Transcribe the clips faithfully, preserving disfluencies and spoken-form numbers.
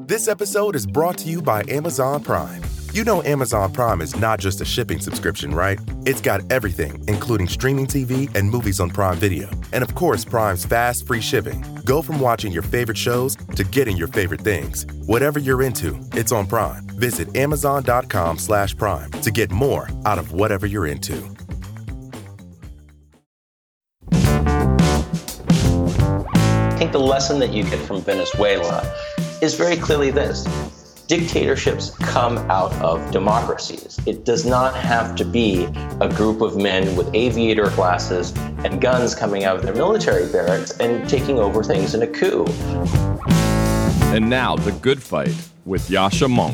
This episode is brought to you by Amazon Prime. You know Amazon Prime is not just a shipping subscription, right? It's got everything, including streaming T V and movies on Prime Video. And of course, Prime's fast, free shipping. Go from watching your favorite shows to getting your favorite things. Whatever you're into, it's on Prime. Visit amazon.com slash prime to get more out of whatever you're into. I think the lesson that you get from Venezuela is very clearly this. Dictatorships come out of democracies. It does not have to be a group of men with aviator glasses and guns coming out of their military barracks and taking over things in a coup. And now, The Good Fight with Yascha Mounk.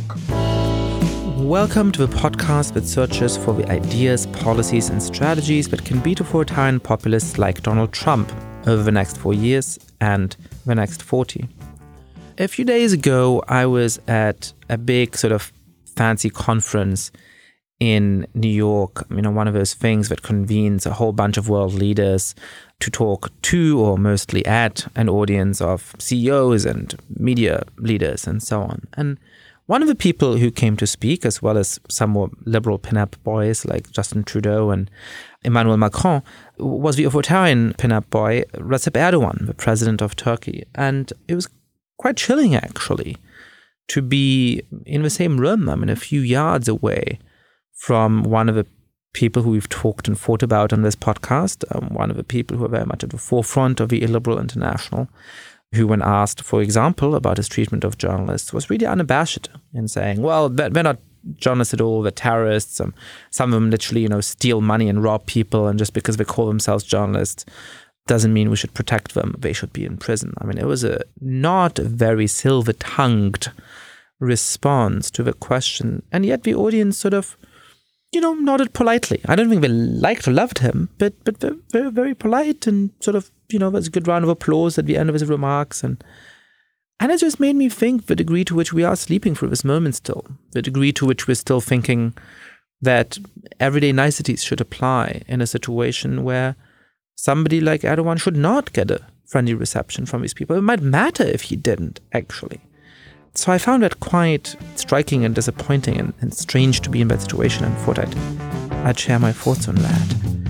Welcome to the podcast that searches for the ideas, policies, and strategies that can beat authoritarian populists like Donald Trump over the next four years and the next forty. A few days ago, I was at a big sort of fancy conference in New York, you know, one of those things that convenes a whole bunch of world leaders to talk to or mostly at an audience of C E Os and media leaders and so on. And one of the people who came to speak, as well as some more liberal pin-up boys like Justin Trudeau and Emmanuel Macron, was the authoritarian pin-up boy Recep Erdogan, the president of Turkey. And it was quite chilling, actually, to be in the same room, I mean, a few yards away from one of the people who we've talked and thought about on this podcast, um, one of the people who are very much at the forefront of the illiberal international, who, when asked, for example, about his treatment of journalists, was really unabashed in saying, well, they're not journalists at all, they're terrorists. Um, some of them literally, you know, steal money and rob people, and just because they call themselves journalists doesn't mean we should protect them. They should be in prison. I mean, it was a not a very silver-tongued response to the question. And yet the audience sort of, you know, nodded politely. I don't think they liked or loved him, but but they're very, very polite and sort of, you know, there's a good round of applause at the end of his remarks. And, and it just made me think the degree to which we are sleeping through this moment still, the degree to which we're still thinking that everyday niceties should apply in a situation where somebody like Erdogan should not get a friendly reception from these people. It might matter if he didn't, actually. So I found that quite striking and disappointing and, and strange to be in that situation, and thought I'd, I'd share my thoughts on that.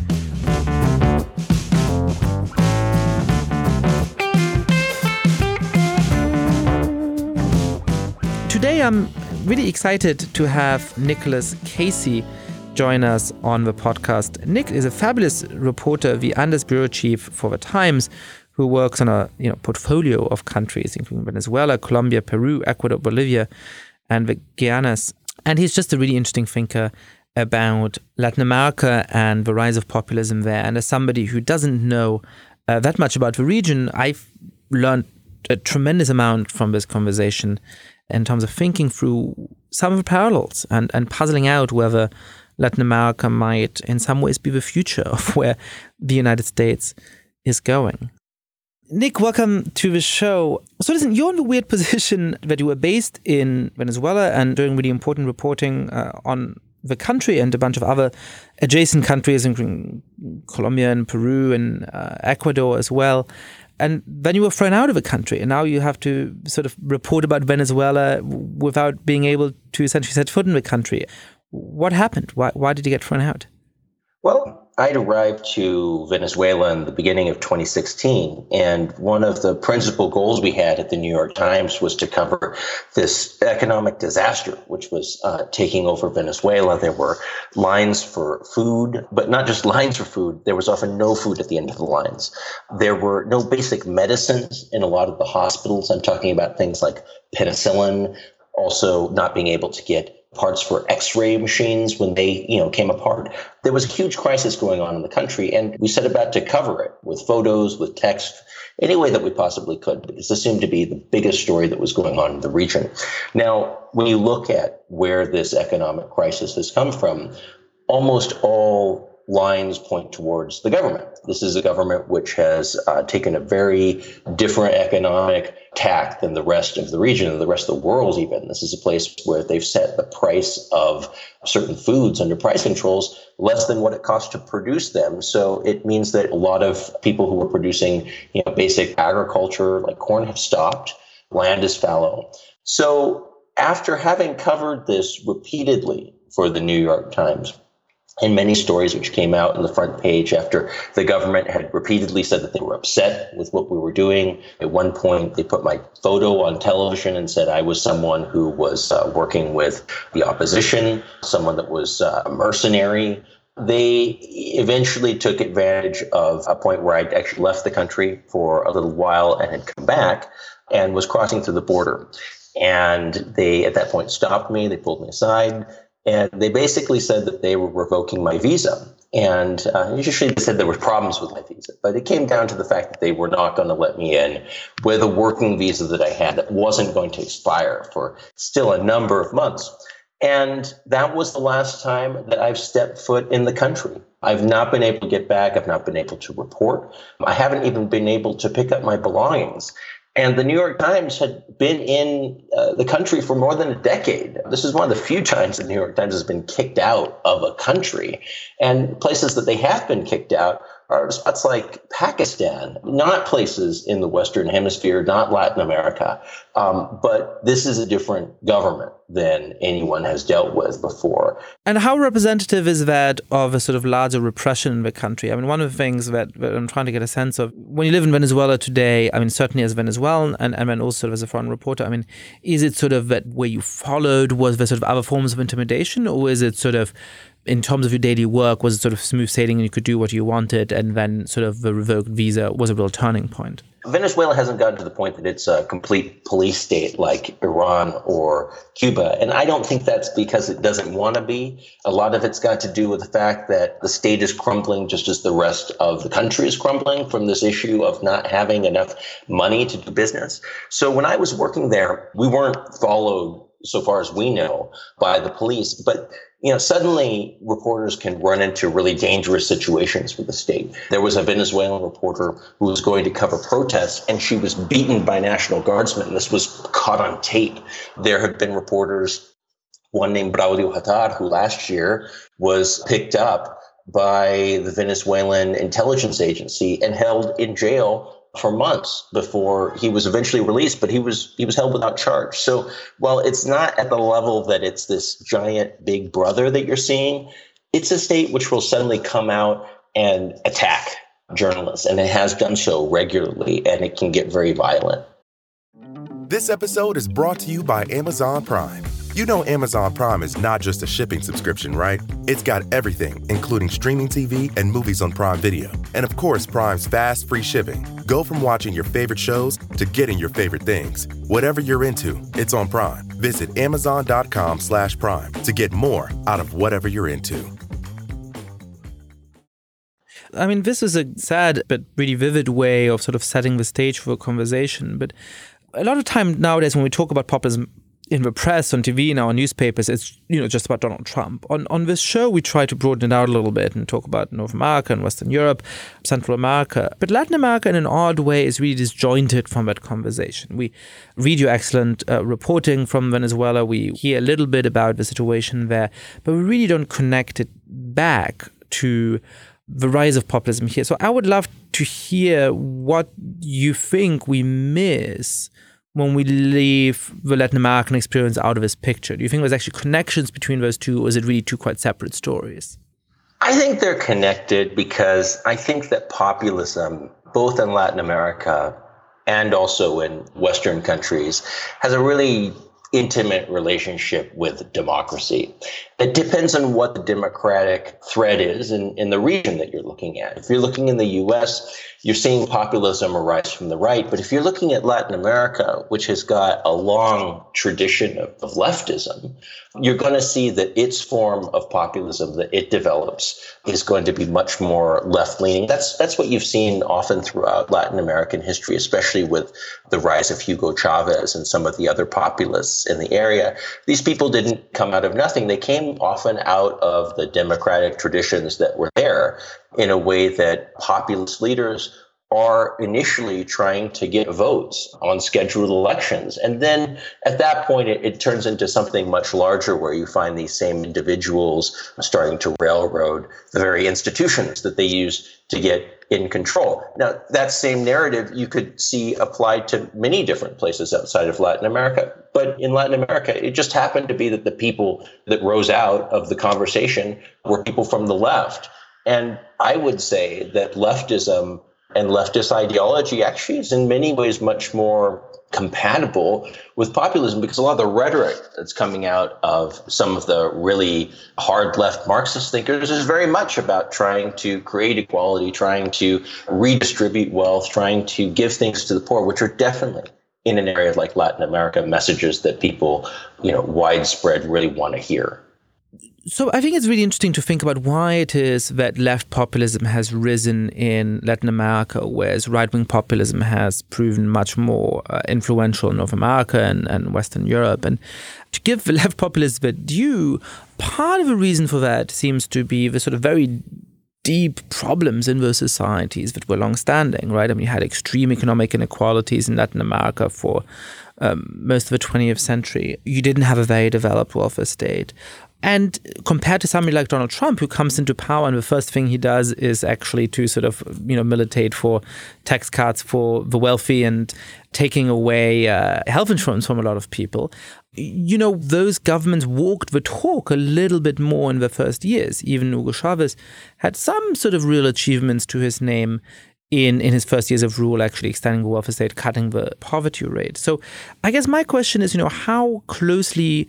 Today I'm really excited to have Nicholas Casey join us on the podcast. Nick is a fabulous reporter, the Andes bureau chief for The Times, who works on a you know portfolio of countries, including Venezuela, Colombia, Peru, Ecuador, Bolivia, and the Guianas. And he's just a really interesting thinker about Latin America and the rise of populism there. And as somebody who doesn't know uh, that much about the region, I've learned a tremendous amount from this conversation in terms of thinking through some of the parallels and, and puzzling out whether Latin America might in some ways be the future of where the United States is going. Nick, welcome to the show. So listen, you're in the weird position that you were based in Venezuela and doing really important reporting uh, on the country and a bunch of other adjacent countries, including Colombia and Peru and uh, Ecuador as well. And then you were thrown out of the country, and now you have to sort of report about Venezuela without being able to essentially set foot in the country. What happened? Why, why did you get thrown out? Well, I'd arrived to Venezuela in the beginning of twenty sixteen, and one of the principal goals we had at the New York Times was to cover this economic disaster, which was uh, taking over Venezuela. There were lines for food, but not just lines for food. There was often no food at the end of the lines. There were no basic medicines in a lot of the hospitals. I'm talking about things like penicillin, also not being able to get parts for X-ray machines when they, you know, came apart. There was a huge crisis going on in the country, and we set about to cover it with photos, with text, any way that we possibly could, because this seemed to be the biggest story that was going on in the region. Now, when you look at where this economic crisis has come from, almost all lines point towards the government. This is a government which has uh, taken a very different economic tack than the rest of the region and the rest of the world even. This is a place where they've set the price of certain foods under price controls less than what it costs to produce them. So it means that a lot of people who were producing, you know, basic agriculture like corn have stopped. land is fallow. So after having covered this repeatedly for the New York Times, and many stories which came out in the front page after the government had repeatedly said that they were upset with what we were doing. At one point, they put my photo on television and said I was someone who was uh, working with the opposition, someone that was uh, a mercenary. They eventually took advantage of a point where I'd actually left the country for a little while and had come back and was crossing through the border. And they, at that point, stopped me. They pulled me aside. And they basically said that they were revoking my visa. And uh, usually they said there were problems with my visa. But it came down to the fact that they were not going to let me in with a working visa that I had that wasn't going to expire for still a number of months. And that was the last time that I've stepped foot in the country. I've not been able to get back. I've not been able to report. I haven't even been able to pick up my belongings. And the New York Times had been in uh, the country for more than a decade. This is one of the few times the New York Times has been kicked out of a country. And places that they have been kicked out are spots like Pakistan, not places in the Western Hemisphere, not Latin America. Um, but this is a different government than anyone has dealt with before. And how representative is that of a sort of larger repression in the country? I mean, one of the things that, that I'm trying to get a sense of, when you live in Venezuela today, I mean, certainly as Venezuelan and, and then also as a foreign reporter, I mean, is it sort of that where you followed, was there sort of other forms of intimidation, or is it sort of, in terms of your daily work, was it sort of smooth sailing and you could do what you wanted, and then sort of the revoked visa was a real turning point? Venezuela hasn't gotten to the point that it's a complete police state like Iran or Cuba. And I don't think that's because it doesn't want to be. A lot of it's got to do with the fact that the state is crumbling just as the rest of the country is crumbling from this issue of not having enough money to do business. So when I was working there, we weren't followed, so far as we know, by the police. But you know, suddenly reporters can run into really dangerous situations with the state. There was a Venezuelan reporter who was going to cover protests, and she was beaten by National Guardsmen. This was caught on tape. There have been reporters, one named Braulio Hattar, who last year was picked up by the Venezuelan intelligence agency and held in jail for months before he was eventually released, but he was he was held without charge. So while it's not at the level that it's this giant big brother that you're seeing, it's a state which will suddenly come out and attack journalists, and it has done so regularly, and it can get very violent. This episode is brought to you by Amazon Prime. You know Amazon Prime is not just a shipping subscription, right? It's got everything, including streaming T V and movies on Prime Video. And of course, Prime's fast, free shipping. Go from watching your favorite shows to getting your favorite things. Whatever you're into, it's on Prime. Visit amazon.com slash prime to get more out of whatever you're into. I mean, this is a sad but really vivid way of sort of setting the stage for a conversation. But a lot of time nowadays when we talk about populism in the press, on T V, in our newspapers, it's, you know, just about Donald Trump. On on this show, we try to broaden it out a little bit and talk about North America and Western Europe, Central America. But Latin America, in an odd way, is really disjointed from that conversation. We read your excellent uh, reporting from Venezuela. We hear a little bit about the situation there, but we really don't connect it back to the rise of populism here. So I would love to hear what you think we miss when we leave the Latin American experience out of this picture. Do you think there's actually connections between those two, or is it really two quite separate stories? I think they're connected because I think that populism, both in Latin America and also in Western countries, has a really intimate relationship with democracy. It depends on what the democratic threat is in, in the region that you're looking at. If you're looking in the U S, you're seeing populism arise from the right. But if you're looking at Latin America, which has got a long tradition of, of leftism, you're going to see that its form of populism that it develops is going to be much more left-leaning. That's that's what you've seen often throughout Latin American history, especially with the rise of Hugo Chavez and some of the other populists in the area. These people didn't come out of nothing. They came often out of the democratic traditions that were there in a way that populist leaders are initially trying to get votes on scheduled elections. And then at that point, it, it turns into something much larger where you find these same individuals starting to railroad the very institutions that they use to get in control. Now, that same narrative you could see applied to many different places outside of Latin America. But in Latin America, it just happened to be that the people that rose out of the conversation were people from the left. And I would say that leftism and leftist ideology actually is in many ways much more compatible with populism, because a lot of the rhetoric that's coming out of some of the really hard left Marxist thinkers is very much about trying to create equality, trying to redistribute wealth, trying to give things to the poor, which are definitely in an area like Latin America messages that people, you know, widespread really want to hear. So I think it's really interesting to think about why it is that left populism has risen in Latin America, whereas right-wing populism has proven much more uh, influential in North America and, and Western Europe. And to give the left populists their due, part of the reason for that seems to be the sort of very deep problems in those societies that were long-standing, right? I mean, you had extreme economic inequalities in Latin America for um, most of the twentieth century. You didn't have a very developed welfare state. And compared to somebody like Donald Trump, who comes into power and the first thing he does is actually to sort of, you know, militate for tax cuts for the wealthy and taking away uh, health insurance from a lot of people, you know, those governments walked the talk a little bit more in the first years. Even Hugo Chavez had some sort of real achievements to his name in, in his first years of rule, actually extending the welfare state, cutting the poverty rate. So I guess my question is, you know, how closely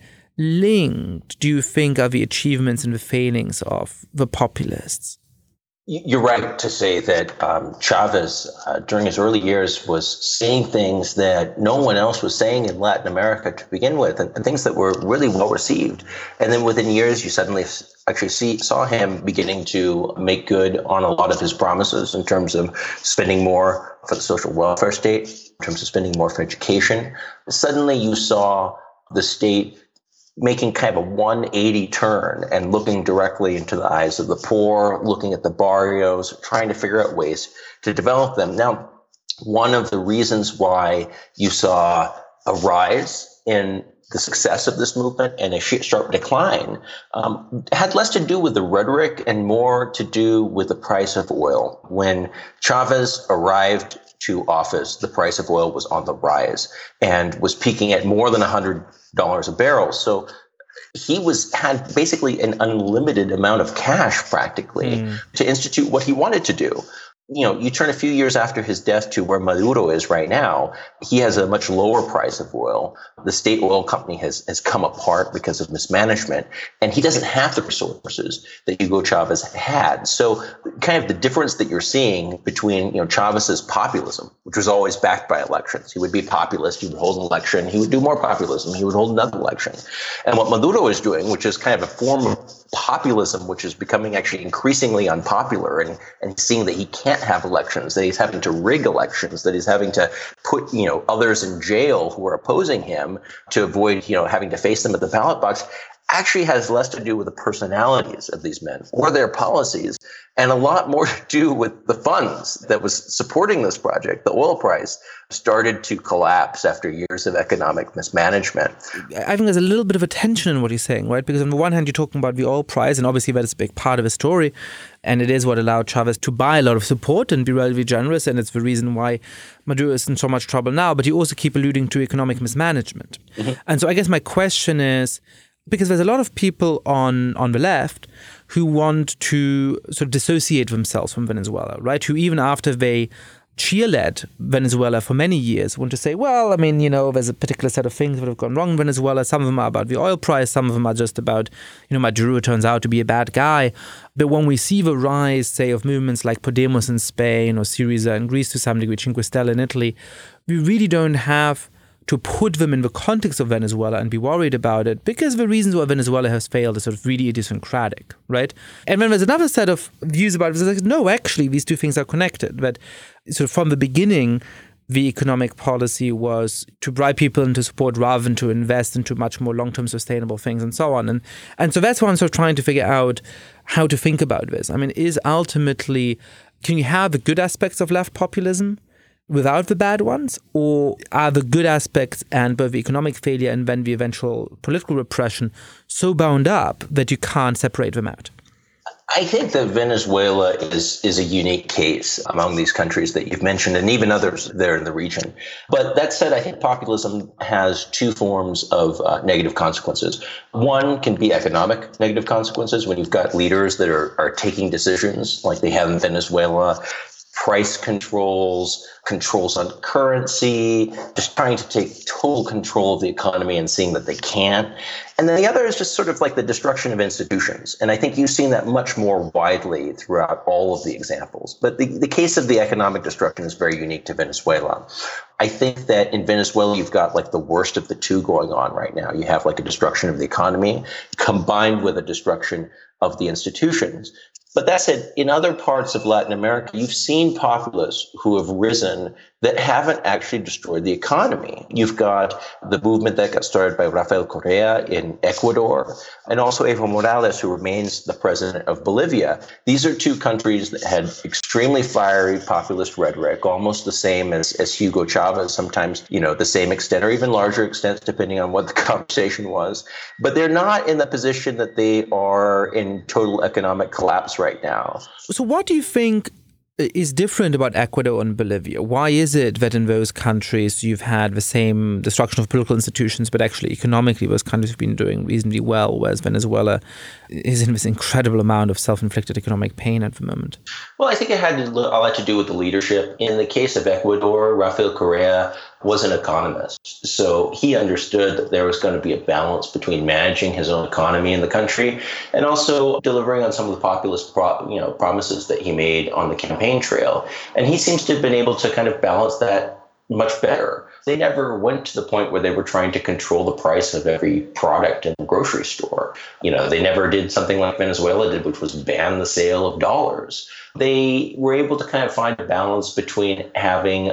linked do you think are the achievements and the failings of the populists? You're right to say that um, Chavez, uh, during his early years, was saying things that no one else was saying in Latin America to begin with, and, and things that were really well received. And then within years, you suddenly actually see, saw him beginning to make good on a lot of his promises in terms of spending more for the social welfare state, in terms of spending more for education. Suddenly, you saw the state making kind of a one eighty turn and looking directly into the eyes of the poor, looking at the barrios, trying to figure out ways to develop them. Now, one of the reasons why you saw a rise in the success of this movement and a sharp decline um, had less to do with the rhetoric and more to do with the price of oil. When Chavez arrived to office, the price of oil was on the rise and was peaking at more than one hundred dollars a barrel. So he was had basically an unlimited amount of cash practically mm. to institute what he wanted to do. You know, you turn a few years after his death to where Maduro is right now, he has a much lower price of oil. The state oil company has, has come apart because of mismanagement, and he doesn't have the resources that Hugo Chavez had. So kind of the difference that you're seeing between, you know, Chavez's populism, which was always backed by elections. He would be populist, he would hold an election, he would do more populism, he would hold another election. And what Maduro is doing, which is kind of a form of populism, which is becoming actually increasingly unpopular, and, and seeing that he can't have elections, that he's having to rig elections, that he's having to put, you know, others in jail who are opposing him to avoid, you know, having to face them at the ballot box, actually has less to do with the personalities of these men or their policies, and a lot more to do with the funds that was supporting this project. The oil price started to collapse after years of economic mismanagement. I think there's a little bit of a tension in what he's saying, right? Because on the one hand, you're talking about the oil price, and obviously that is a big part of the story, and it is what allowed Chavez to buy a lot of support and be relatively generous, and it's the reason why Maduro is in so much trouble now. But you also keep alluding to economic mismanagement. Mm-hmm. And so I guess my question is, because there's a lot of people on, on the left who want to sort of dissociate themselves from Venezuela, right? Who even after they cheerled Venezuela for many years want to say, well, I mean, you know, there's a particular set of things that have gone wrong in Venezuela. Some of them are about the oil price. Some of them are just about, you know, Maduro turns out to be a bad guy. But when we see the rise, say, of movements like Podemos in Spain or Syriza in Greece to some degree, Cinque Stelle in Italy, we really don't have to put them in the context of Venezuela and be worried about it, because the reasons why Venezuela has failed is sort of really idiosyncratic, right? And then there's another set of views about it. Like, no, actually, these two things are connected. But sort of from the beginning, the economic policy was to bribe people into support rather than to invest into much more long-term sustainable things and so on. And and so that's why I'm sort of trying to figure out how to think about this. I mean, is ultimately, can you have the good aspects of left populism without the bad ones? Or are the good aspects and both the economic failure and then the eventual political repression so bound up that you can't separate them out? I think that Venezuela is is a unique case among these countries that you've mentioned, and even others there in the region. But that said, I think populism has two forms of uh, negative consequences. One can be economic negative consequences when you've got leaders that are, are taking decisions like they have in Venezuela, price controls, controls on currency, just trying to take total control of the economy and seeing that they can't. And then the other is just sort of like the destruction of institutions. And I think you've seen that much more widely throughout all of the examples. But the, the case of the economic destruction is very unique to Venezuela. I think that in Venezuela, you've got like the worst of the two going on right now. You have like a destruction of the economy combined with a destruction of the institutions. But that said, in other parts of Latin America, you've seen populists who have risen that haven't actually destroyed the economy. You've got the movement that got started by Rafael Correa in Ecuador, and also Evo Morales, who remains the president of Bolivia. These are two countries that had extremely fiery populist rhetoric, almost the same as, as Hugo Chavez, sometimes, you know, the same extent or even larger extents, depending on what the conversation was. But they're not in the position that they are in total economic collapse right now. So what do you think is different about Ecuador and Bolivia? Why is it that in those countries you've had the same destruction of political institutions, but actually economically those countries have been doing reasonably well, whereas Venezuela is in this incredible amount of self-inflicted economic pain at the moment? Well, I think it had a lot to do with the leadership. In the case of Ecuador, Rafael Correa was an economist. So he understood that there was going to be a balance between managing his own economy in the country and also delivering on some of the populist pro- you know, promises that he made on the campaign trail. And he seems to have been able to kind of balance that much better. They never went to the point where they were trying to control the price of every product in the grocery store. You know, they never did something like Venezuela did, which was ban the sale of dollars. They were able to kind of find a balance between having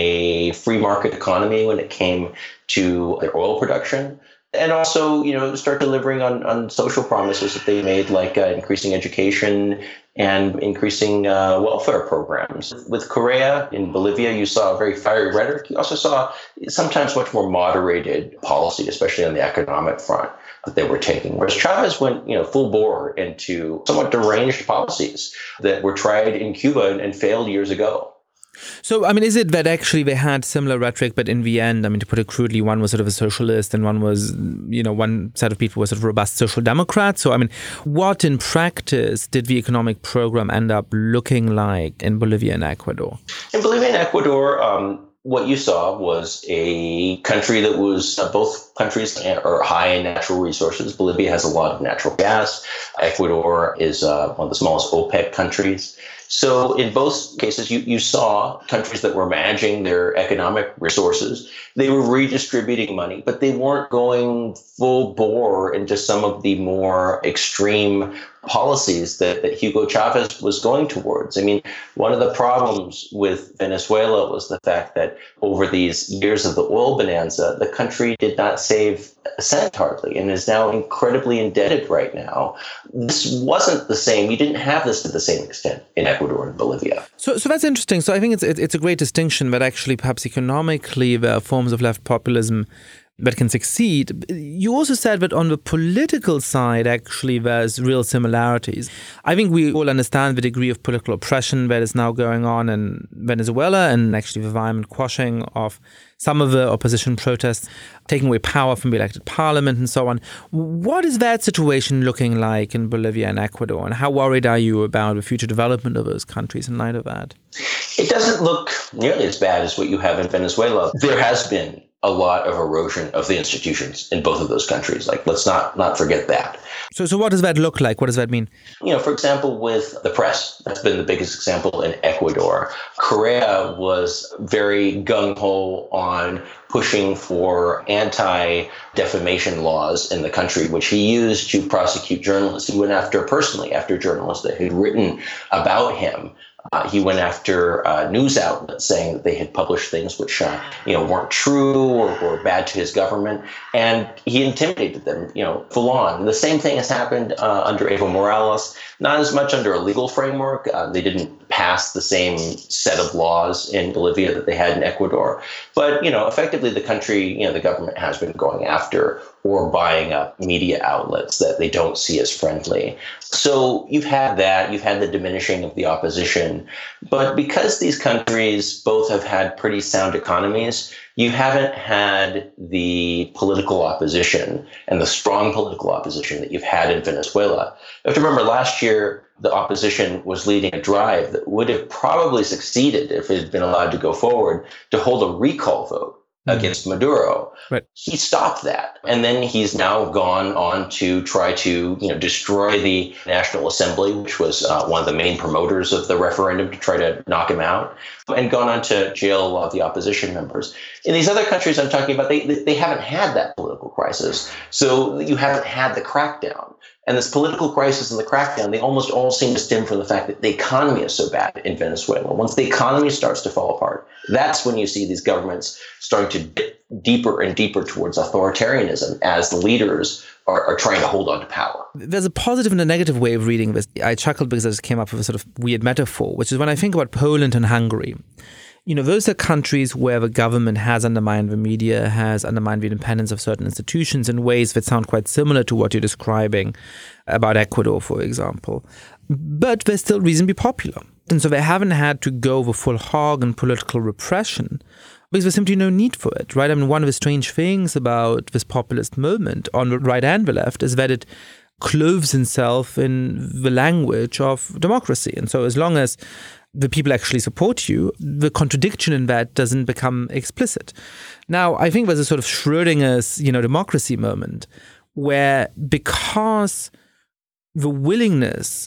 a free market economy when it came to their oil production, and also, you know, start delivering on, on social promises that they made, like uh, increasing education and increasing uh, welfare programs. With Correa in Bolivia, you saw a very fiery rhetoric. You also saw sometimes much more moderated policy, especially on the economic front, that they were taking. Whereas Chavez went, you know, full bore into somewhat deranged policies that were tried in Cuba and, and failed years ago. So, I mean, is it that actually they had similar rhetoric, but in the end, I mean, to put it crudely, one was sort of a socialist and one was, you know, one set of people was sort of robust social democrats. So, I mean, what in practice did the economic program end up looking like in Bolivia and Ecuador? In Bolivia and Ecuador, um, what you saw was a country that was, uh, both countries are high in natural resources. Bolivia has a lot of natural gas. Ecuador is uh, one of the smallest OPEC countries. So in both cases, you, you saw countries that were managing their economic resources. They were redistributing money, but they weren't going full bore into some of the more extreme policies that, that Hugo Chavez was going towards. I mean, one of the problems with Venezuela was the fact that over these years of the oil bonanza, the country did not save a cent hardly and is now incredibly indebted right now. This wasn't the same. You didn't have this to the same extent in Ecuador and Bolivia. So, so that's interesting. So I think it's it's a great distinction that actually perhaps economically there are forms of left populism that can succeed. You also said that on the political side, actually, there's real similarities. I think we all understand the degree of political oppression that is now going on in Venezuela and actually the violent quashing of some of the opposition protests, taking away power from the elected parliament and so on. What is that situation looking like in Bolivia and Ecuador? And how worried are you about the future development of those countries in light of that? It doesn't look nearly as bad as what you have in Venezuela. There has been a lot of erosion of the institutions in both of those countries. Like, let's not not forget that. So, so what does that look like? What does that mean? You know, for example, with the press, that's been the biggest example in Ecuador. Correa was very gung-ho on pushing for anti-defamation laws in the country, which he used to prosecute journalists. He went after personally after journalists that had written about him Uh, he went after uh, news outlets saying that they had published things which uh, you know weren't true or were bad to his government, and he intimidated them, you know, full on. And the same thing has happened uh, under Evo Morales. Not as much under a legal framework. Uh, they didn't pass the same set of laws in Bolivia that they had in Ecuador, but you know, effectively, the country, you know, the government has been going after or buying up media outlets that they don't see as friendly. So you've had that, you've had the diminishing of the opposition, but because these countries both have had pretty sound economies, you haven't had the political opposition and the strong political opposition that you've had in Venezuela. You have to remember last year, the opposition was leading a drive that would have probably succeeded if it had been allowed to go forward to hold a recall vote against Maduro. Right. He stopped that. And then he's now gone on to try to, you know, destroy the National Assembly, which was uh, one of the main promoters of the referendum, to try to knock him out, and gone on to jail a lot of the opposition members. In these other countries I'm talking about, they they haven't had that political crisis. So you haven't had the crackdown. And this political crisis and the crackdown, they almost all seem to stem from the fact that the economy is so bad in Venezuela. Once the economy starts to fall apart, that's when you see these governments starting to dip deeper and deeper towards authoritarianism as the leaders are, are trying to hold on to power. There's a positive and a negative way of reading this. I chuckled because I just came up with a sort of weird metaphor, which is when I think about Poland and Hungary. You know, those are countries where the government has undermined the media, has undermined the independence of certain institutions in ways that sound quite similar to what you're describing about Ecuador, for example. But they're still reasonably popular. And so they haven't had to go the full hog in political repression because there's simply no need for it, right? I mean, one of the strange things about this populist movement on the right and the left is that it clothes itself in the language of democracy. And so as long as the people actually support you, the contradiction in that doesn't become explicit. Now, I think there's a sort of Schrödinger's, you know, democracy moment where, because the willingness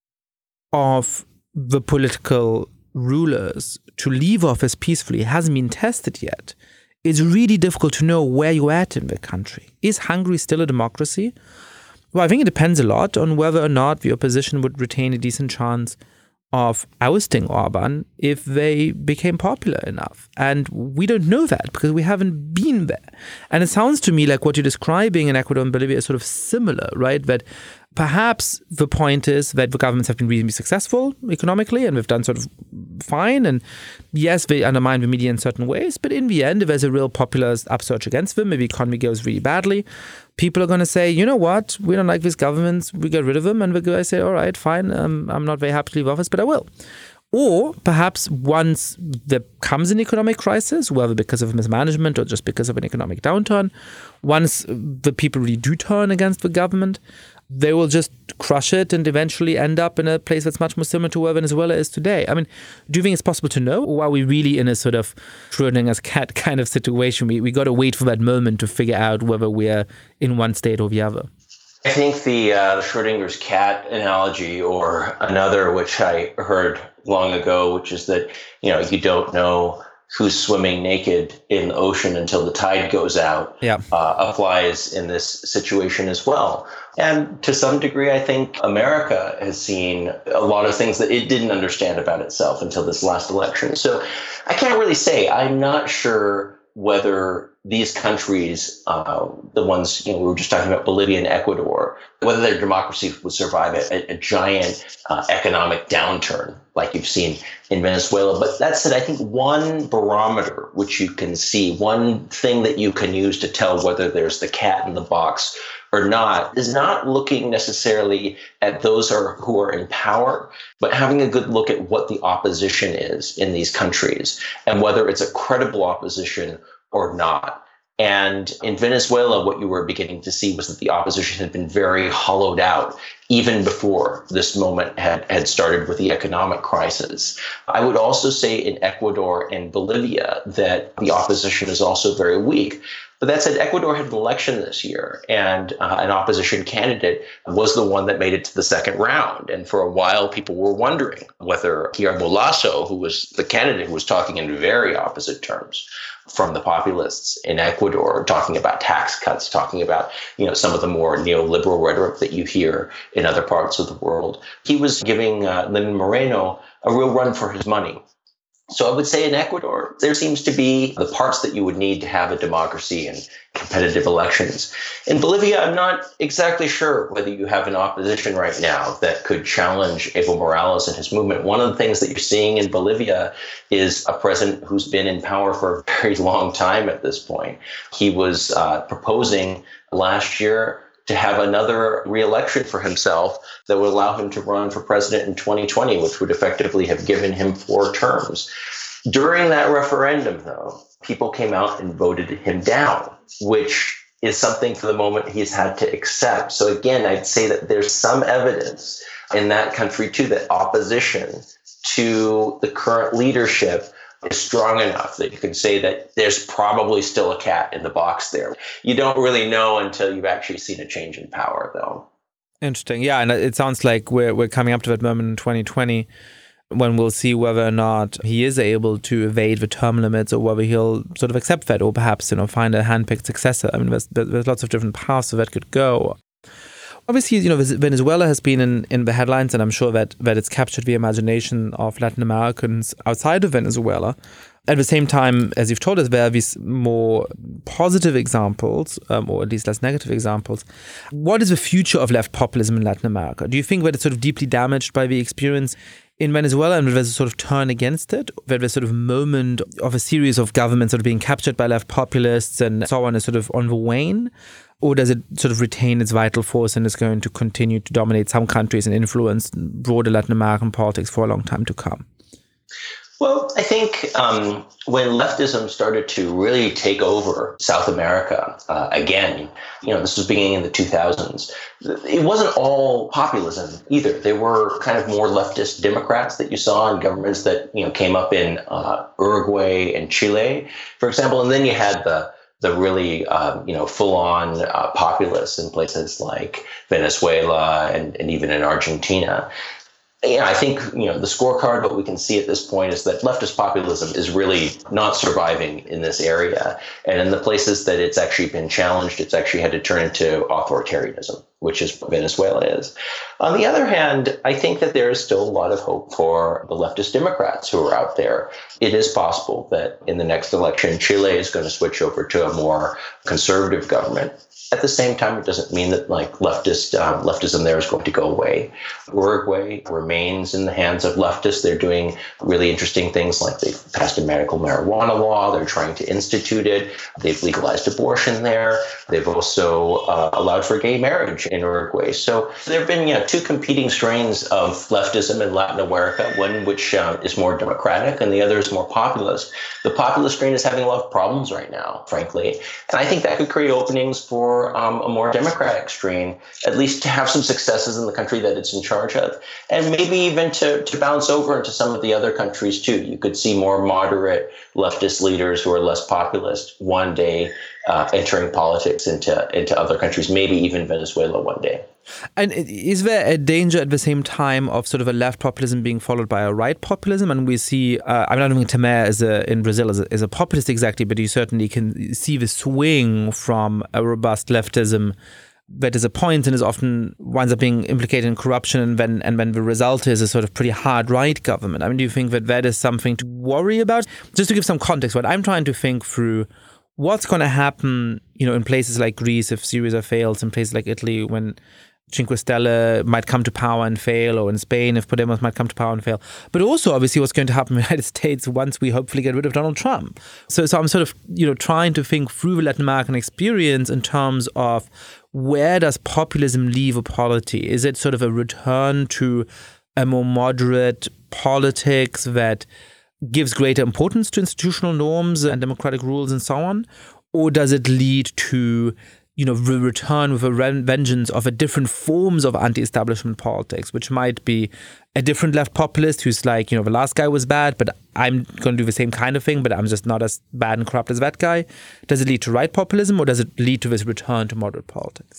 of the political rulers to leave office peacefully hasn't been tested yet, it's really difficult to know where you're at in the country. Is Hungary still a democracy? Well, I think it depends a lot on whether or not the opposition would retain a decent chance of ousting Orban if they became popular enough. And we don't know that because we haven't been there. And it sounds to me like what you're describing in Ecuador and Bolivia is sort of similar, right? That perhaps the point is that the governments have been reasonably successful economically and they've done sort of fine. And yes, they undermine the media in certain ways, but in the end, if there's a real popular upsurge against them, if the economy goes really badly, people are going to say, you know what, we don't like these governments, we get rid of them. And we're going to say, all right, fine, um, I'm not very happy to leave office, but I will. Or perhaps once there comes an economic crisis, whether because of mismanagement or just because of an economic downturn, once the people really do turn against the government, they will just crush it and eventually end up in a place that's much more similar to where Venezuela is today. I mean, do you think it's possible to know? Or are we really in a sort of Schrödinger's cat kind of situation? We we got to wait for that moment to figure out whether we're in one state or the other. I think the uh, Schrödinger's cat analogy, or another which I heard long ago, which is that, you know, you don't know who's swimming naked in the ocean until the tide goes out, yeah. uh, applies in this situation as well. And to some degree, I think America has seen a lot of things that it didn't understand about itself until this last election. So I can't really say. I'm not sure whether these countries, uh, the ones, you know, we were just talking about Bolivia and Ecuador, whether their democracies would survive a, a giant uh, economic downturn like you've seen in Venezuela. But that said, I think one barometer which you can see, one thing that you can use to tell whether there's the cat in the box or not, is not looking necessarily at those are, who are in power, but having a good look at what the opposition is in these countries and whether it's a credible opposition or not. And in Venezuela, what you were beginning to see was that the opposition had been very hollowed out even before this moment had, had started with the economic crisis. I would also say in Ecuador and Bolivia that the opposition is also very weak. But that said, Ecuador had an election this year, and uh, an opposition candidate was the one that made it to the second round. And for a while, people were wondering whether Guillermo Lasso, who was the candidate who was talking in very opposite terms from the populists in Ecuador, talking about tax cuts, talking about, you know, some of the more neoliberal rhetoric that you hear in other parts of the world, he was giving uh, Lenin Moreno a real run for his money. So I would say in Ecuador, there seems to be the parts that you would need to have a democracy and competitive elections. In Bolivia, I'm not exactly sure whether you have an opposition right now that could challenge Evo Morales and his movement. One of the things that you're seeing in Bolivia is a president who's been in power for a very long time at this point. He was uh, proposing last year to have another re-election for himself that would allow him to run for president in twenty twenty, which would effectively have given him four terms. During that referendum, though, people came out and voted him down, which is something for the moment he's had to accept. So again, I'd say that there's some evidence in that country, too, that opposition to the current leadership is strong enough that you can say that there's probably still a cat in the box there. You don't really know until you've actually seen a change in power, though. Interesting. Yeah, and it sounds like we're we're coming up to that moment in twenty twenty when we'll see whether or not he is able to evade the term limits or whether he'll sort of accept that or perhaps, you know, find a handpicked successor. I mean, there's, there's lots of different paths that could go. Obviously, you know, Venezuela has been in, in the headlines, and I'm sure that, that it's captured the imagination of Latin Americans outside of Venezuela. At the same time, as you've told us, there are these more positive examples, um, or at least less negative examples. What is the future of left populism in Latin America? Do you think that it's sort of deeply damaged by the experience in Venezuela and that there's a sort of turn against it? That there's sort of moment of a series of governments sort of being captured by left populists and so on is sort of on the wane? Or does it sort of retain its vital force and is going to continue to dominate some countries and influence broader Latin American politics for a long time to come? Well, I think um, when leftism started to really take over South America uh, again, you know, this was beginning in the two thousands, it wasn't all populism either. There were kind of more leftist Democrats that you saw in governments that, you know, came up in uh, Uruguay and Chile, for example. And then you had the the really, um, you know, full-on uh, populists in places like Venezuela and, and even in Argentina. Yeah, I think, you know, the scorecard, what we can see at this point is that leftist populism is really not surviving in this area. And in the places that it's actually been challenged, it's actually had to turn into authoritarianism, which is what Venezuela is. On the other hand, I think that there is still a lot of hope for the leftist Democrats who are out there. It is possible that in the next election, Chile is going to switch over to a more conservative government. At the same time, it doesn't mean that like leftist um, leftism there is going to go away. Uruguay remains in the hands of leftists. They're doing really interesting things like they've passed a medical marijuana law. They're trying to institute it. They've legalized abortion there. They've also uh, allowed for gay marriage in Uruguay. So there have been, you know, two competing strains of leftism in Latin America, one which um, is more democratic and the other is more populist. The populist strain is having a lot of problems right now, frankly. And I think that could create openings for Um, a more democratic strain, at least to have some successes in the country that it's in charge of, and maybe even to, to bounce over into some of the other countries too. You could see more moderate leftist leaders who are less populist one day uh, entering politics into, into other countries, maybe even Venezuela one day. And is there a danger at the same time of sort of a left populism being followed by a right populism? And we see, uh, I'm not even Temer as a, in Brazil as a, as a populist exactly, but you certainly can see the swing from a robust leftism that is a point and is often winds up being implicated in corruption, and then and then the result is a sort of pretty hard right government. I mean, do you think that that is something to worry about? Just to give some context, what I'm trying to think through, what's going to happen, you know, in places like Greece if Syriza fails, in places like Italy when Cinque Stelle might come to power and fail, or in Spain if Podemos might come to power and fail. But also, obviously, what's going to happen in the United States once we hopefully get rid of Donald Trump. So, so I'm sort of, you know, trying to think through the Latin American experience in terms of where does populism leave a polity? Is it sort of a return to a more moderate politics that gives greater importance to institutional norms and democratic rules and so on? Or does it lead to, you know, the return with a vengeance of a different forms of anti-establishment politics, which might be a different left populist who's like, you know, the last guy was bad, but I'm going to do the same kind of thing, but I'm just not as bad and corrupt as that guy? Does it lead to right populism, or does it lead to this return to moderate politics?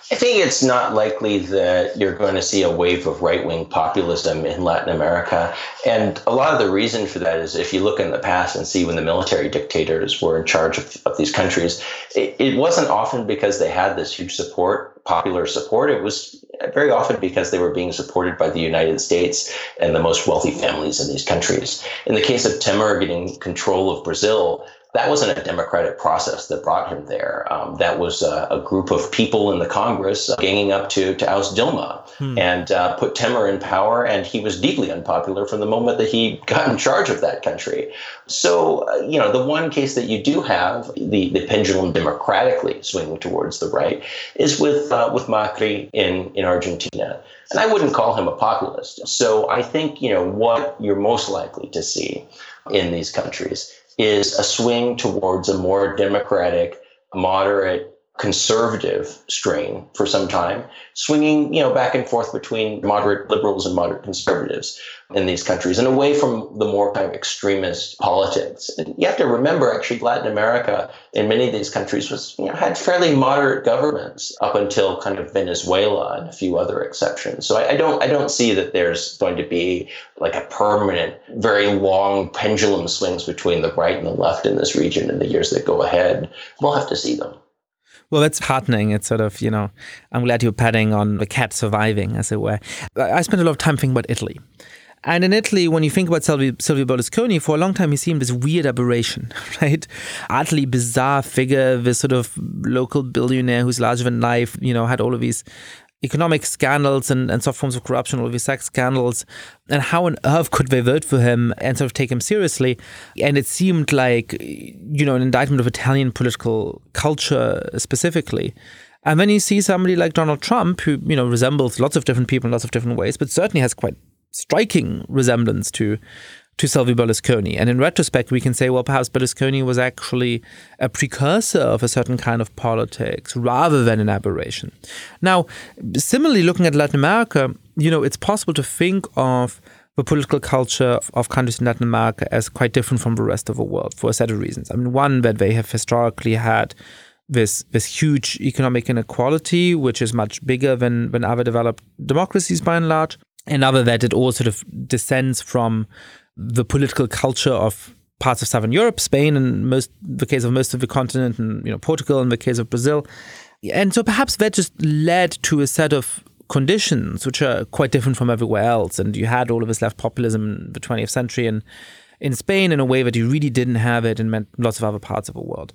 I think it's not likely that you're going to see a wave of right-wing populism in Latin America. And a lot of the reason for that is if you look in the past and see when the military dictators were in charge of, of these countries, it, it wasn't often because they had this huge support, popular support. It was very often because they were being supported by the United States and the most wealthy families in these countries. In the case of Temer getting control of Brazil, that wasn't a democratic process that brought him there. Um, that was a, a group of people in the Congress uh, ganging up to, to oust Dilma hmm. and uh, put Temer in power. And he was deeply unpopular from the moment that he got in charge of that country. So, uh, you know, the one case that you do have, the, the pendulum democratically swinging towards the right, is with uh, with Macri in, in Argentina. And I wouldn't call him a populist. So I think, you know, what you're most likely to see in these countries is a swing towards a more democratic, moderate, conservative strain for some time, swinging, you know, back and forth between moderate liberals and moderate conservatives in these countries and away from the more kind of extremist politics. And you have to remember, actually, Latin America in many of these countries was, you know, had fairly moderate governments up until kind of Venezuela and a few other exceptions. So I, I don't, I don't see that there's going to be like a permanent, very long pendulum swings between the right and the left in this region in the years that go ahead. We'll have to see them. Well, that's heartening. It's sort of, you know, I'm glad you're patting on the cat surviving, as it were. I spent a lot of time thinking about Italy. And in Italy, when you think about Silvio, Silvio Berlusconi, for a long time he seemed this weird aberration, right? Utterly bizarre figure, this sort of local billionaire who's larger than life, you know, had all of these economic scandals and, and soft forms of corruption, all of these sex scandals. And how on earth could they vote for him and sort of take him seriously? And it seemed like, you know, an indictment of Italian political culture specifically. And then you see somebody like Donald Trump, who, you know, resembles lots of different people in lots of different ways, but certainly has quite striking resemblance to to Silvio Berlusconi. And in retrospect, we can say, well, perhaps Berlusconi was actually a precursor of a certain kind of politics rather than an aberration. Now, similarly, looking at Latin America, you know, it's possible to think of the political culture of, of countries in Latin America as quite different from the rest of the world for a set of reasons. I mean, one, that they have historically had this this huge economic inequality, which is much bigger than, than other developed democracies by and large. Another, that it all sort of descends from the political culture of parts of Southern Europe, Spain in most the case of most of the continent, and, you know, Portugal in the case of Brazil. And so perhaps that just led to a set of conditions which are quite different from everywhere else. And you had all of this left populism in the twentieth century in, in Spain in a way that you really didn't have it in lots of other parts of the world.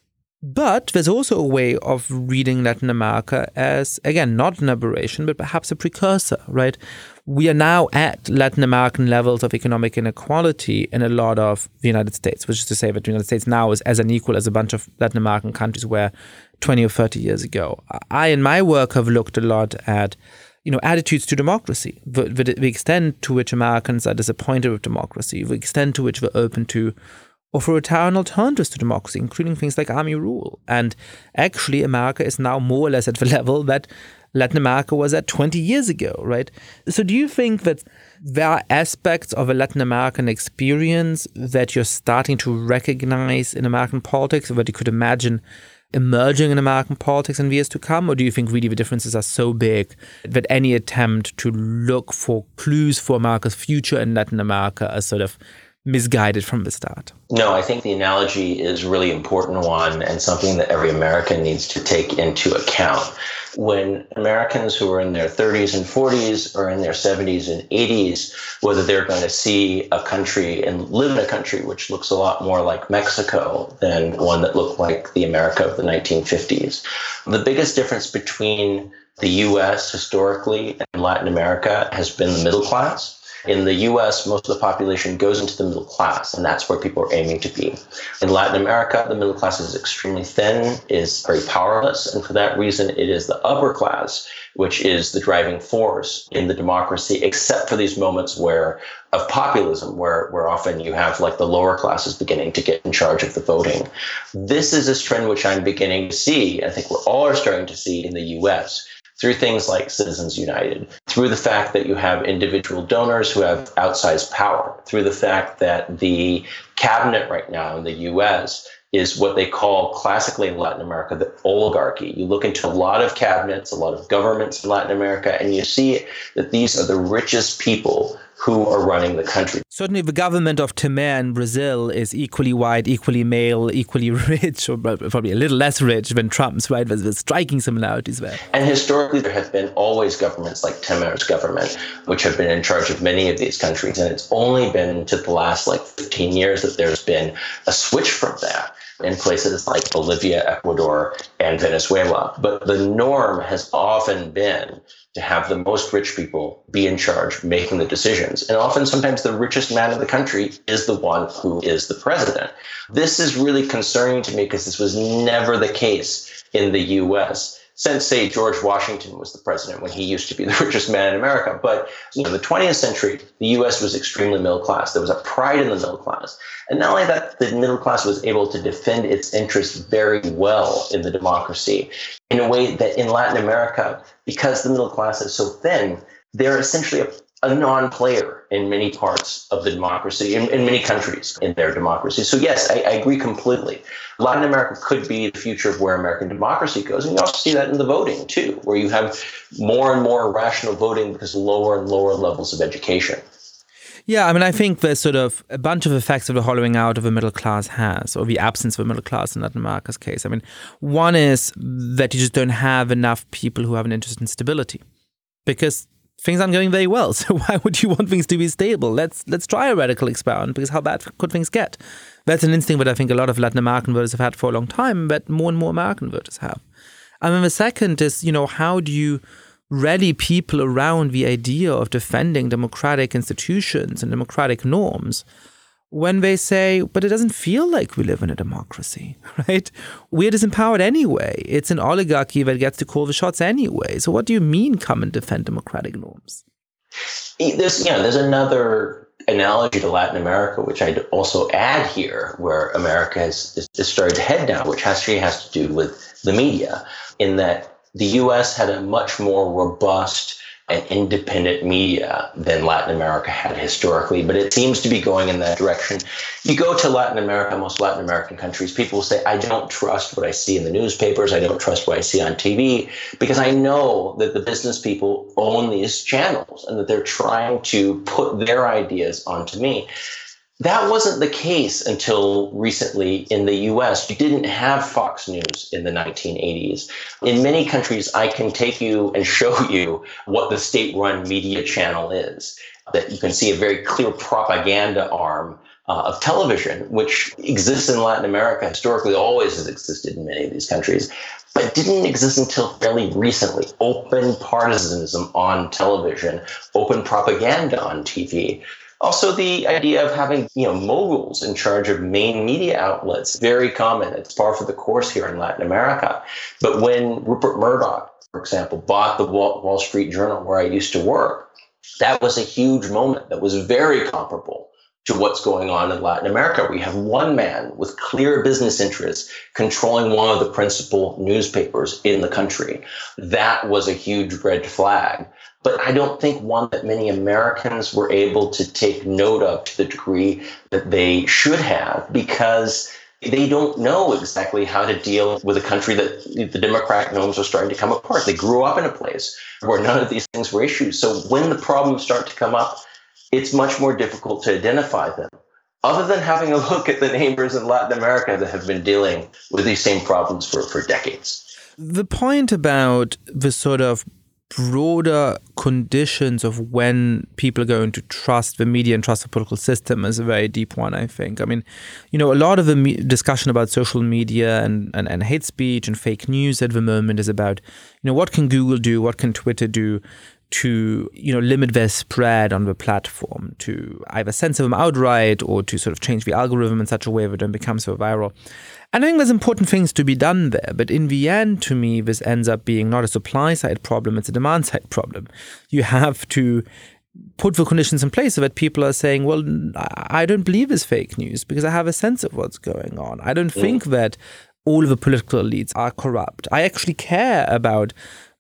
But there's also a way of reading Latin America as, again, not an aberration, but perhaps a precursor, right? We are now at Latin American levels of economic inequality in a lot of the United States, which is to say that the United States now is as unequal as a bunch of Latin American countries were twenty or thirty years ago. I, in my work, have looked a lot at, you know, attitudes to democracy, the, the, the extent to which Americans are disappointed with democracy, the extent to which they're open to authoritarian alternatives to democracy, including things like army rule. And actually, America is now more or less at the level that Latin America was at twenty years ago, right? So do you think that there are aspects of a Latin American experience that you're starting to recognize in American politics, or that you could imagine emerging in American politics in the years to come? Or do you think really the differences are so big that any attempt to look for clues for America's future in Latin America are sort of misguided from the start? No, I think the analogy is a really important one and something that every American needs to take into account. When Americans who are in their thirties and forties or in their seventies and eighties, whether they're going to see a country and live in a country which looks a lot more like Mexico than one that looked like the America of the nineteen fifties. The biggest difference between the U S historically and Latin America has been the middle class. In the U S, most of the population goes into the middle class, and that's where people are aiming to be. In Latin America, the middle class is extremely thin, is very powerless, and for that reason, it is the upper class which is the driving force in the democracy, except for these moments where of populism, where, where often you have like the lower classes beginning to get in charge of the voting. This is a trend which I'm beginning to see, I think we're all are starting to see in the U S, through things like Citizens United, through the fact that you have individual donors who have outsized power, through the fact that the cabinet right now in the U S is what they call classically in Latin America the oligarchy. You look into a lot of cabinets, a lot of governments in Latin America, and you see that these are the richest people who are running the country. Certainly the government of Temer in Brazil is equally white, equally male, equally rich, or probably a little less rich than Trump's, right? There's striking similarities there. And historically, there have been always governments like Temer's government, which have been in charge of many of these countries. And it's only been to the last like fifteen years that there's been a switch from that in places like Bolivia, Ecuador, and Venezuela. But the norm has often been to have the most rich people be in charge making the decisions. And often, sometimes the richest man in the country is the one who is the president. This is really concerning to me because this was never the case in the U S since, say, George Washington was the president when he used to be the richest man in America. But you know, in the twentieth century, the U S was extremely middle class. There was a pride in the middle class. And not only that, the middle class was able to defend its interests very well in the democracy in a way that in Latin America, because the middle class is so thin, they're essentially a, a non-player in many parts of the democracy, in, in many countries in their democracy. So yes, I, I agree completely. Latin America could be the future of where American democracy goes. And you also see that in the voting, too, where you have more and more rational voting because lower and lower levels of education. Yeah, I mean, I think there's sort of a bunch of effects of the hollowing out of a middle class has, or the absence of a middle class in Latin America's case. I mean, one is that you just don't have enough people who have an interest in stability because things aren't going very well. So why would you want things to be stable? Let's let's try a radical experiment, because how bad could things get? That's an instinct that I think a lot of Latin American voters have had for a long time, but more and more American voters have. And then the second is, you know, how do you rally people around the idea of defending democratic institutions and democratic norms when they say, but it doesn't feel like we live in a democracy, right? We're disempowered anyway. It's an oligarchy that gets to call the shots anyway. So what do you mean come and defend democratic norms? There's, yeah, there's another analogy to Latin America, which I'd also add here, where America has, has started to head down, which actually has to do with the media, in that the U S had a much more robust and independent media than Latin America had historically, but it seems to be going in that direction. You go to Latin America, most Latin American countries, people will say, I don't trust what I see in the newspapers, I don't trust what I see on T V, because I know that the business people own these channels and that they're trying to put their ideas onto me. That wasn't the case until recently in the U S. You didn't have Fox News in the nineteen eighties. In many countries, I can take you and show you what the state-run media channel is. That you can see a very clear propaganda arm uh, of television, which exists in Latin America, historically always has existed in many of these countries, but didn't exist until fairly recently. Open partisanism on television, open propaganda on T V. Also, the idea of having, you know, moguls in charge of main media outlets, very common. It's par for the course here in Latin America. But when Rupert Murdoch, for example, bought the Wall Street Journal, where I used to work, that was a huge moment that was very comparable to what's going on in Latin America. We have one man with clear business interests controlling one of the principal newspapers in the country. That was a huge red flag. But I don't think one that many Americans were able to take note of to the degree that they should have, because they don't know exactly how to deal with a country that the democratic norms are starting to come apart. They grew up in a place where none of these things were issues. So when the problems start to come up, it's much more difficult to identify them, other than having a look at the neighbors in Latin America that have been dealing with these same problems for, for decades. The point about the sort of broader conditions of when people are going to trust the media and trust the political system is a very deep one, I think. I mean, you know, a lot of the me- discussion about social media and, and, and hate speech and fake news at the moment is about, you know, what can Google do, what can Twitter do to, you know, limit their spread on the platform, to either censor them outright or to sort of change the algorithm in such a way that it don't become so viral. And I think there's important things to be done there. But in the end, to me, this ends up being not a supply side problem, it's a demand side problem. You have to put the conditions in place so that people are saying, well, I don't believe this fake news because I have a sense of what's going on. I don't think that all of the political elites are corrupt. I actually care about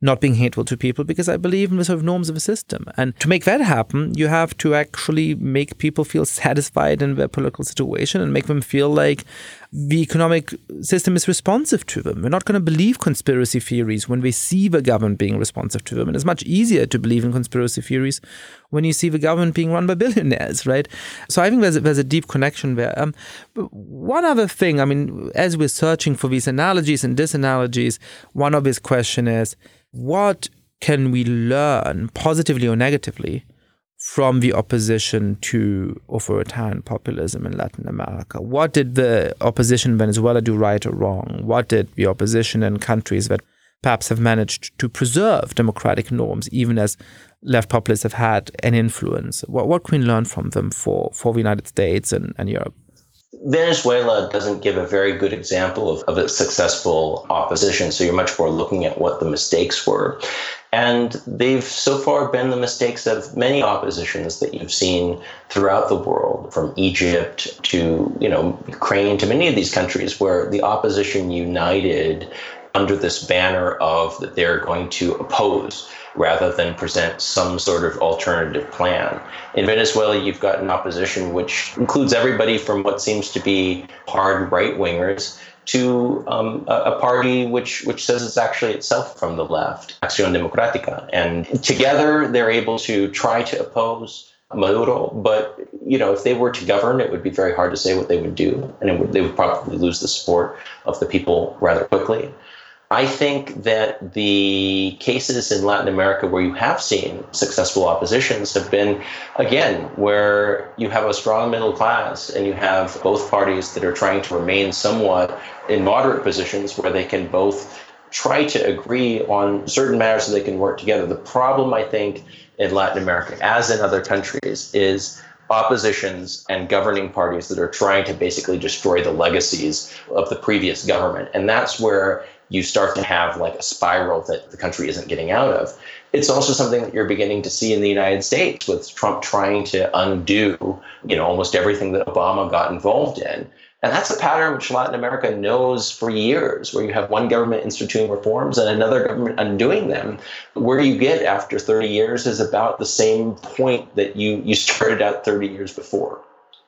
not being hateful to people, because I believe in the sort of norms of a system. And to make that happen, you have to actually make people feel satisfied in their political situation and make them feel like the economic system is responsive to them. We're not going to believe conspiracy theories when we see the government being responsive to them. And it's much easier to believe in conspiracy theories when you see the government being run by billionaires, right? So I think there's a, there's a deep connection there. Um, but one other thing, I mean, as we're searching for these analogies and disanalogies, one obvious question is, what can we learn, positively or negatively, from the opposition to authoritarian populism in Latin America? What did the opposition in Venezuela do right or wrong? What did the opposition in countries that perhaps have managed to preserve democratic norms, even as left populists have had an influence? What, what can we learn from them for, for the United States and, and Europe? Venezuela doesn't give a very good example of, of a successful opposition, so you're much more looking at what the mistakes were. And they've so far been the mistakes of many oppositions that you've seen throughout the world, from Egypt to, you know, Ukraine, to many of these countries where the opposition united under this banner of that they're going to oppose rather than present some sort of alternative plan. In Venezuela, you've got an opposition which includes everybody from what seems to be hard right-wingers to um, a, a party which which says it's actually itself from the left, Acción Democrática. And together, they're able to try to oppose Maduro, but you know, if they were to govern, it would be very hard to say what they would do, and it would, they would probably lose the support of the people rather quickly. I think that the cases in Latin America where you have seen successful oppositions have been, again, where you have a strong middle class and you have both parties that are trying to remain somewhat in moderate positions where they can both try to agree on certain matters so they can work together. The problem, I think, in Latin America, as in other countries, is oppositions and governing parties that are trying to basically destroy the legacies of the previous government. And that's where you start to have like a spiral that the country isn't getting out of. It's also something that you're beginning to see in the United States with Trump trying to undo, you know, almost everything that Obama got involved in. And that's a pattern which Latin America knows for years, where you have one government instituting reforms and another government undoing them. Where you get after thirty years is about the same point that you, you started at thirty years before.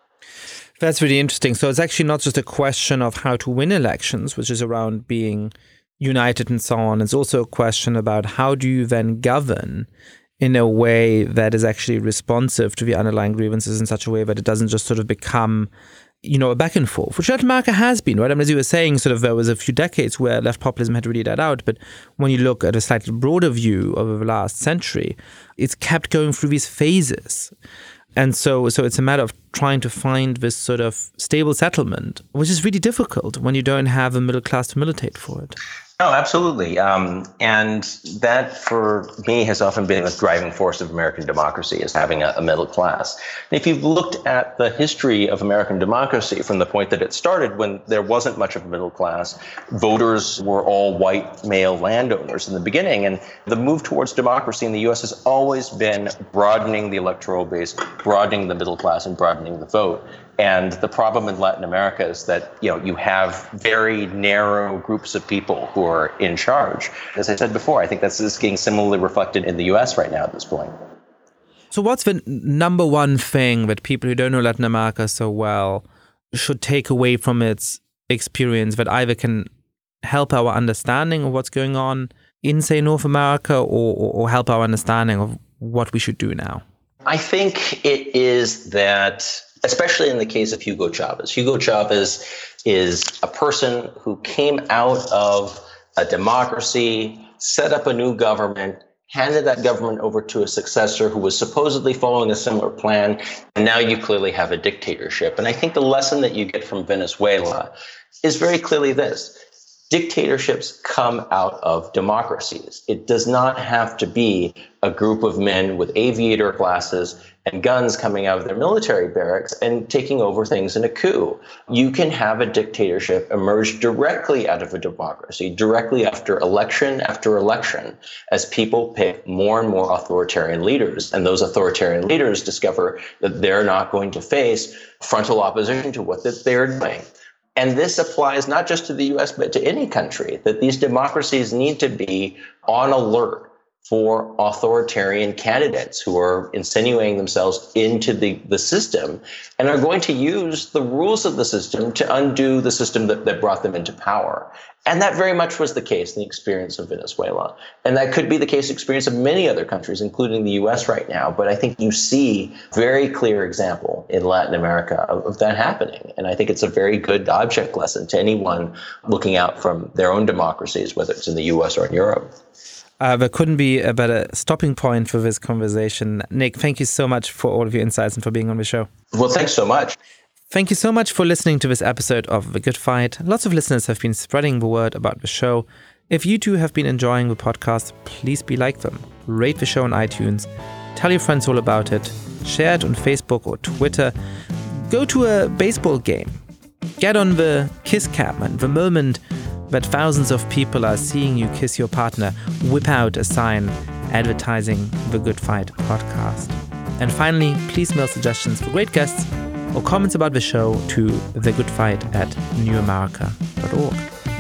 That's really interesting. So it's actually not just a question of how to win elections, which is around being united and so on. It's also a question about how do you then govern in a way that is actually responsive to the underlying grievances in such a way that it doesn't just sort of become, you know, a back and forth, which Latin America has been, right? I mean, as you were saying, sort of there was a few decades where left populism had really died out. But when you look at a slightly broader view over the last century, it's kept going through these phases. And so so it's a matter of trying to find this sort of stable settlement, which is really difficult when you don't have a middle class to militate for it. Oh, absolutely. Um, and that, for me, has often been the driving force of American democracy, is having a, a middle class. And if you've looked at the history of American democracy from the point that it started, when there wasn't much of a middle class, voters were all white male landowners in the beginning. And the move towards democracy in the U S has always been broadening the electoral base, broadening the middle class, and broadening the vote. And the problem in Latin America is that, you know, you have very narrow groups of people who are in charge. As I said before, I think that's this getting similarly reflected in the U S right now at this point. So what's the number one thing that people who don't know Latin America so well should take away from its experience that either can help our understanding of what's going on in, say, North America, or, or, or help our understanding of what we should do now? I think it is that, especially in the case of Hugo Chavez. Hugo Chavez is a person who came out of a democracy, set up a new government, handed that government over to a successor who was supposedly following a similar plan, and now you clearly have a dictatorship. And I think the lesson that you get from Venezuela is very clearly this. Dictatorships come out of democracies. It does not have to be a group of men with aviator glasses and guns coming out of their military barracks and taking over things in a coup. You can have a dictatorship emerge directly out of a democracy, directly after election after election, as people pick more and more authoritarian leaders. And those authoritarian leaders discover that they're not going to face frontal opposition to what they're doing. And this applies not just to the U S, but to any country, that these democracies need to be on alert for authoritarian candidates who are insinuating themselves into the, the system and are going to use the rules of the system to undo the system that, that brought them into power. And that very much was the case in the experience of Venezuela. And that could be the case experience of many other countries, including the U S right now. But I think you see very clear example in Latin America of, of that happening. And I think it's a very good object lesson to anyone looking out from their own democracies, whether it's in the U S or in Europe. Uh, there couldn't be a better stopping point for this conversation. Nick, thank you so much for all of your insights and for being on the show. Well, thanks so much. Thank you so much for listening to this episode of The Good Fight. Lots of listeners have been spreading the word about the show. If you too have been enjoying the podcast, please be like them. Rate the show on iTunes. Tell your friends all about it. Share it on Facebook or Twitter. Go to a baseball game. Get on the kiss cam, and the moment that thousands of people are seeing you kiss your partner, whip out a sign advertising The Good Fight podcast. And finally, please mail suggestions for great guests or comments about the show to thegoodfight at new america dot org.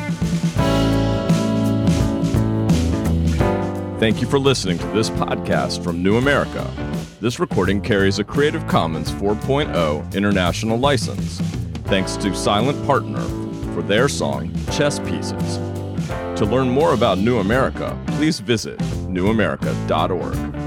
Thank you for listening to this podcast from New America. This recording carries a Creative Commons four point oh international license. Thanks to Silent Partner for their song, Chess Pieces. To learn more about New America, please visit new america dot org.